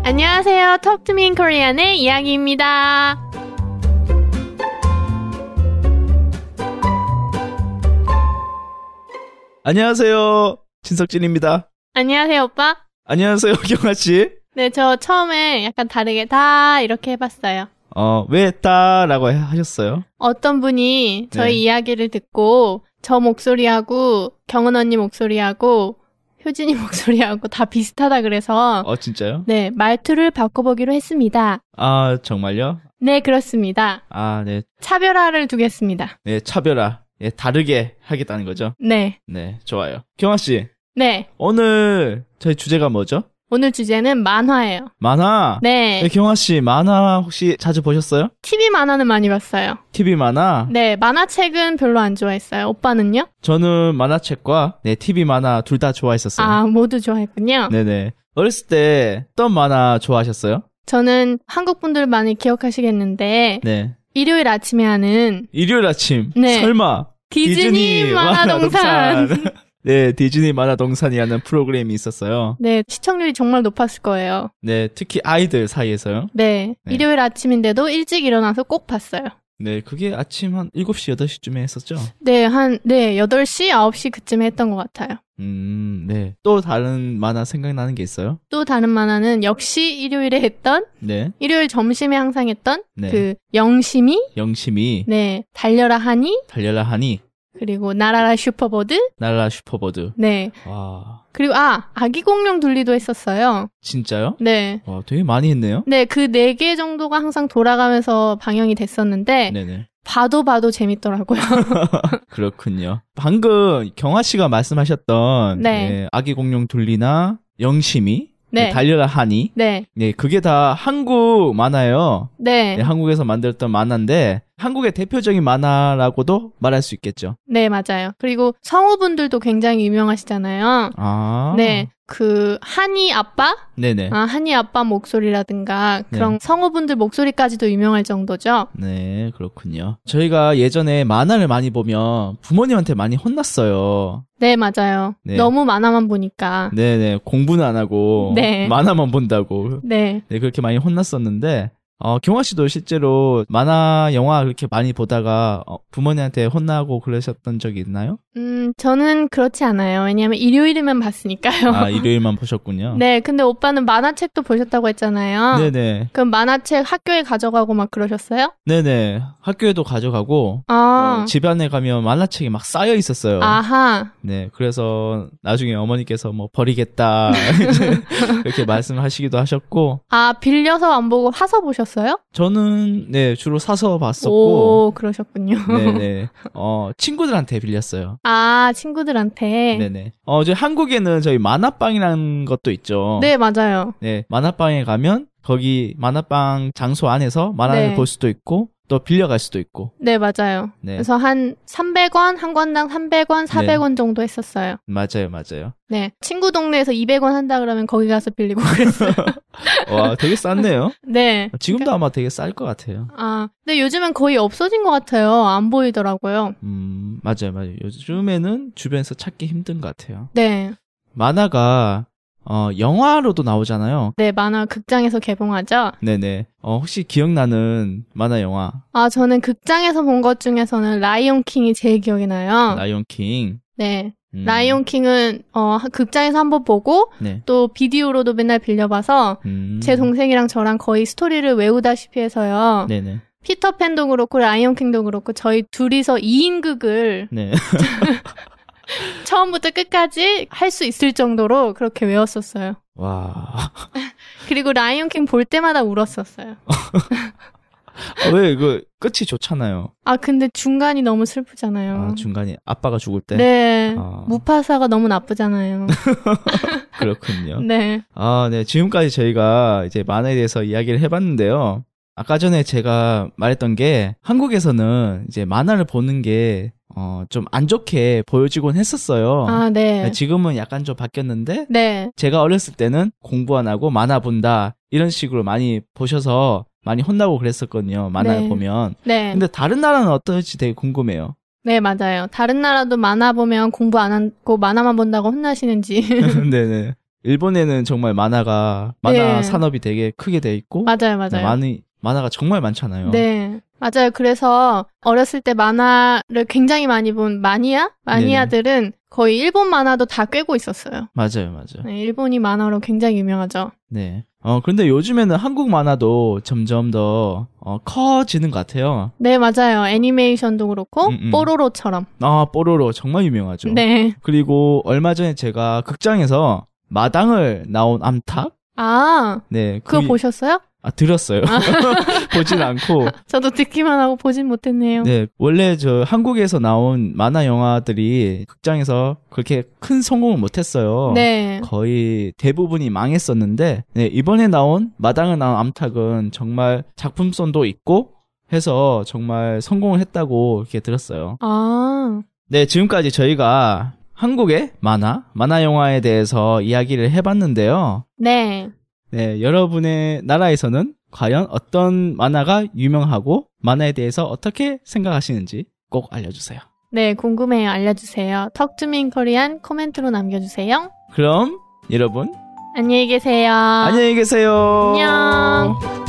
안녕하세요. Talk to me in Korean의 이야기입니다. 안녕하세요. 진석진입니다. 안녕하세요, 오빠. 안녕하세요, 경아씨. 네, 저 처음에 약간 다르게 다 이렇게 해봤어요. 왜 따라고 하셨어요? 어떤 분이 저희 네. 이야기를 듣고 저 목소리하고 경은 언니 목소리하고 효진이 목소리하고 다 비슷하다 그래서 진짜요? 네, 말투를 바꿔보기로 했습니다. 아, 정말요? 네, 그렇습니다. 아, 네. 차별화를 두겠습니다. 네, 차별화. 예, 다르게 하겠다는 거죠? 네, 네, 좋아요. 경아씨, 네. 오늘 저희 주제가 뭐죠? 오늘 주제는 만화예요. 만화? 네, 경아씨, 만화 혹시 자주 보셨어요? TV 만화는 많이 봤어요. TV 만화? 네, 만화책은 별로 안 좋아했어요. 오빠는요? 저는 만화책과 TV 만화 둘 다 좋아했었어요. 아, 모두 좋아했군요. 네네. 어렸을 때 어떤 만화 좋아하셨어요? 저는 한국 분들 많이 기억하시겠는데 네. 일요일 아침에 하는 일요일 아침. 네. 설마. 디즈니 만화동산. 네, 디즈니 만화동산이라는 프로그램이 있었어요. 네, 시청률이 정말 높았을 거예요. 네, 특히 아이들 사이에서요. 네, 네. 일요일 아침인데도 일찍 일어나서 꼭 봤어요. 네, 그게 아침 한 7시, 8시쯤에 했었죠? 네, 8시, 9시 그쯤에 했던 것 같아요. 네. 또 다른 만화 생각나는 게 있어요? 또 다른 만화는 역시 일요일에 했던, 네. 일요일 점심에 항상 했던 네. 그 영심이, 영심이, 네, 달려라 하니, 달려라 하니, 그리고 나라라 슈퍼보드, 날라 슈퍼보드. 네. 와, 그리고 아기 공룡 둘리도 했었어요. 진짜요? 네. 와, 되게 많이 했네요? 네, 그 4개 정도가 항상 돌아가면서 방영이 됐었는데 네네. 봐도 재밌더라고요. 그렇군요. 방금 경아 씨가 말씀하셨던 네. 아기 공룡 둘리나 영심이, 네. 달려라 하니, 네. 네, 그게 다 한국 만화예요. 네. 네, 한국에서 만들었던 만화인데 한국의 대표적인 만화라고도 말할 수 있겠죠. 네, 맞아요. 그리고 성우분들도 굉장히 유명하시잖아요. 아, 네. 그 한이 아빠? 네네. 한이 아빠 목소리라든가 그런 네. 성우분들 목소리까지도 유명할 정도죠. 네, 그렇군요. 저희가 예전에 만화를 많이 보면 부모님한테 많이 혼났어요. 네, 맞아요. 네. 너무 만화만 보니까. 네네, 공부는 안 하고 네. 만화만 본다고. 네. 네, 그렇게 많이 혼났었는데 경화 씨도 실제로 만화, 영화 그렇게 많이 보다가 부모님한테 혼나고 그러셨던 적이 있나요? 저는 그렇지 않아요. 왜냐하면 일요일이면 봤으니까요. 아, 일요일만 보셨군요. 네, 근데 오빠는 만화책도 보셨다고 했잖아요. 네네. 그럼 만화책 학교에 가져가고 막 그러셨어요? 네네. 학교에도 가져가고 집안에 가면 만화책이 막 쌓여 있었어요. 아하. 네, 그래서 나중에 어머니께서 뭐 버리겠다 이렇게 말씀하시기도 하셨고. 빌려서 안 보고 사서 보셨어요? 저는 네 주로 사서 봤었고. 오, 그러셨군요. 네네. 친구들한테 빌렸어요. 친구들한테. 네네. 이제 한국에는 저희 만화방이라는 것도 있죠. 네, 맞아요. 네, 만화방에 가면 거기 만화방 장소 안에서 만화를 네. 볼 수도 있고 또 빌려갈 수도 있고. 네, 맞아요. 네. 그래서 한 300원, 한 권당 300원, 400원 정도 했었어요. 맞아요. 네. 친구 동네에서 200원 한다 그러면 거기 가서 빌리고 그랬어요. 와, 되게 쌌네요. 네. 지금도 아마 되게 쌀 것 같아요. 근데 요즘은 거의 없어진 것 같아요. 안 보이더라고요. 맞아요. 요즘에는 주변에서 찾기 힘든 것 같아요. 네. 만화가 영화로도 나오잖아요. 네, 만화 극장에서 개봉하죠? 네네. 혹시 기억나는 만화 영화? 저는 극장에서 본 것 중에서는 라이온 킹이 제일 기억이 나요. 라이온 킹. 네. 라이온 킹은 극장에서 한번 보고 네. 또 비디오로도 맨날 빌려봐서 제 동생이랑 저랑 거의 스토리를 외우다시피 해서요. 네네. 피터팬도 그렇고 라이온 킹도 그렇고 저희 둘이서 2인극을 네. 처음부터 끝까지 할 수 있을 정도로 그렇게 외웠었어요. 와. 그리고 라이온 킹 볼 때마다 울었었어요. 왜 끝이 좋잖아요. 근데 중간이 너무 슬프잖아요. 중간에 아빠가 죽을 때? 네. 무파사가 너무 나쁘잖아요. 그렇군요. 네. 네. 지금까지 저희가 이제 만화에 대해서 이야기를 해봤는데요. 아까 전에 제가 말했던 게 한국에서는 이제 만화를 보는 게 좀 안 좋게 보여지곤 했었어요. 네. 지금은 약간 좀 바뀌었는데 네. 제가 어렸을 때는 공부 안 하고 만화 본다 이런 식으로 많이 보셔서 많이 혼나고 그랬었거든요. 만화를 네. 보면. 네. 근데 다른 나라는 어떨지 되게 궁금해요. 네, 맞아요. 다른 나라도 만화 보면 공부 안 하고 만화만 본다고 혼나시는지. 네네. 일본에는 정말 만화 네. 산업이 되게 크게 돼 있고 맞아요. 만화가 정말 많잖아요. 네. 맞아요. 그래서 어렸을 때 만화를 굉장히 많이 본 마니아들은 거의 일본 만화도 다 꿰고 있었어요. 맞아요. 네, 일본이 만화로 굉장히 유명하죠. 네. 그런데 요즘에는 한국 만화도 점점 더 커지는 것 같아요. 네, 맞아요. 애니메이션도 그렇고 뽀로로처럼. 뽀로로 정말 유명하죠. 네. 그리고 얼마 전에 제가 극장에서 마당을 나온 암탉? 네. 그거 보셨어요? 들었어요. 보진 않고. 저도 듣기만 하고 보진 못했네요. 네. 원래 한국에서 나온 만화 영화들이 극장에서 그렇게 큰 성공을 못했어요. 네. 거의 대부분이 망했었는데, 네. 이번에 나온 마당을 나온 암탉은 정말 작품성도 있고 해서 정말 성공을 했다고 이렇게 들었어요. 네. 지금까지 저희가 한국의 만화 영화에 대해서 이야기를 해봤는데요. 네. 네, 여러분의 나라에서는 과연 어떤 만화가 유명하고 만화에 대해서 어떻게 생각하시는지 꼭 알려주세요. 네, 궁금해요. 알려주세요. 턱투민 코리안 코멘트로 남겨주세요. 그럼 여러분 안녕히 계세요. 안녕히 계세요. 안녕.